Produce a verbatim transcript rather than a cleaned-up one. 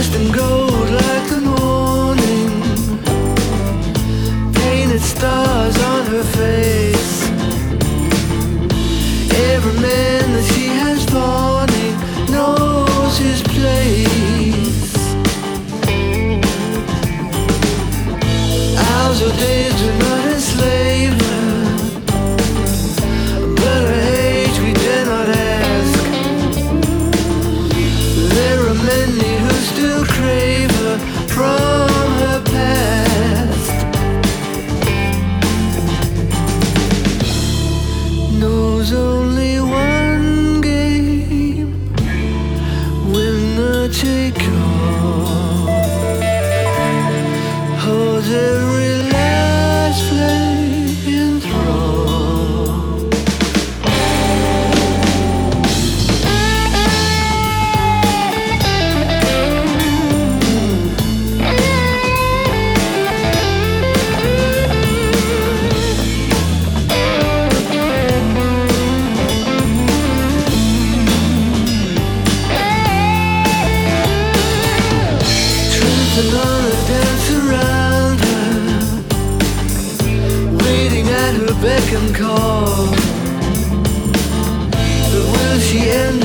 dressed in gold like the morning, painted stars on her face. Every man that she has fawning knows his place. Hours or days do not enslave her, but her age we dare not ask. There are many who still crave her from her past. Knows only one game, winner take all. Holds every last flame in thrall. Truth and honor dance around her, waiting at her beck and call. But will she end